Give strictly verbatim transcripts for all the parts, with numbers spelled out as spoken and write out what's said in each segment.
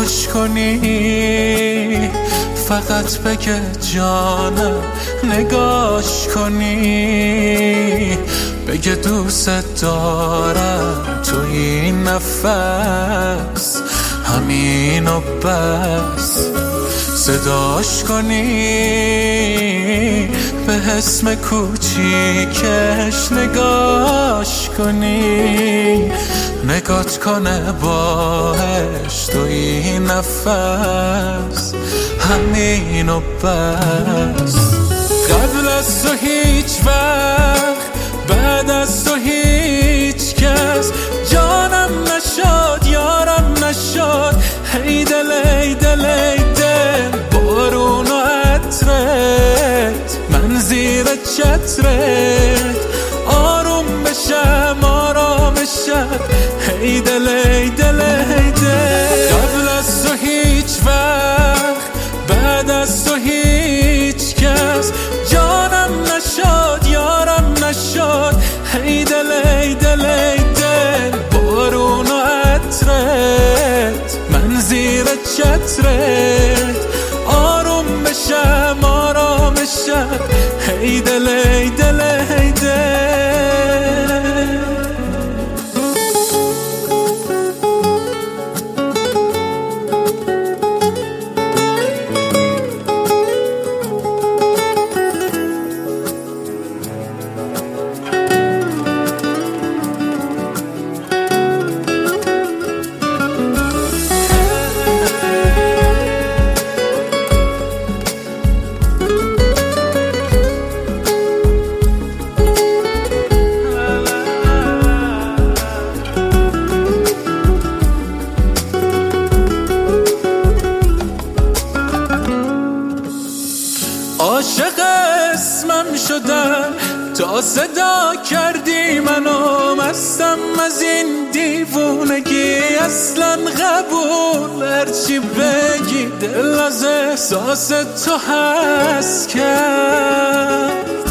خوش کنی، فقط بگه جانم نگاش کنی، بگه دوست دارم تو این نفس، همین و بس. صداش کنی، به اسم کوچیکش نگاش کنی، نگات کنه باش تو این نفس، همین و بس. قبل از تو هیچ وقت، بعد از تو هیچ کس جانم نشد، یارم نشد. هی دل ای دل ای دل، بارون و عطرت، من زیر چترت آروم بشم آرامشم. هی دل ای دل ای دل. قبل از تو هیچ وقت، بعد از تو هیچ کس جانم نشد، یارم نشد. هی دل ای دل ای دل، بارون و عطرت، من زیر چترت آروم بشم آرامشم. هی دل ای دل ای دل. عاشق اسمم شدم تا صدا کردی منو، مستم از این دیوونگی اصلا قبول. هرچی بگی دل از احساس تو هست کرد.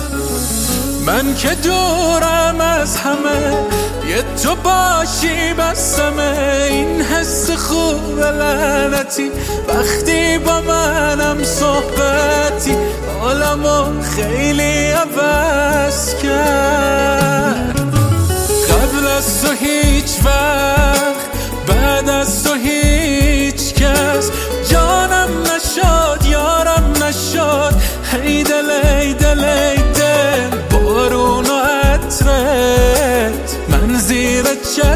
من که دورم از همه، یه تو باشی بسمه. این حس خوب لعنتی وقتی با منم صحبتی، حالمو خیلی عوض کرد. قبل از تو هیچ وقت، بعد از تو هیچ کس جانم نشد، یارم نشد. هی دل ای دل ای دل، بارون و عطرت، من زیر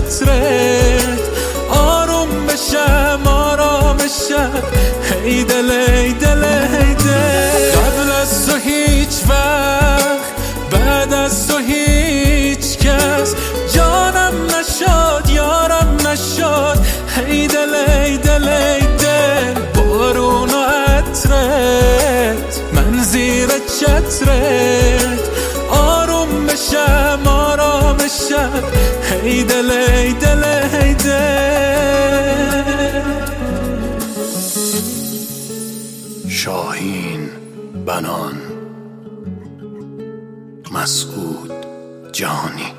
چترت آروم بشم آرامشم. هی دل ای دل ای دل. قبل از تو هیچ وقت، بعد از تو هیچ کس جانم نشد، یارم نشد. هی دل ای دل ای دل، بارون و عطرت، من زیر چترت آروم بشم آرامشم. هی دل ای دل ای دل. شاهین بنان، مسعود جانی.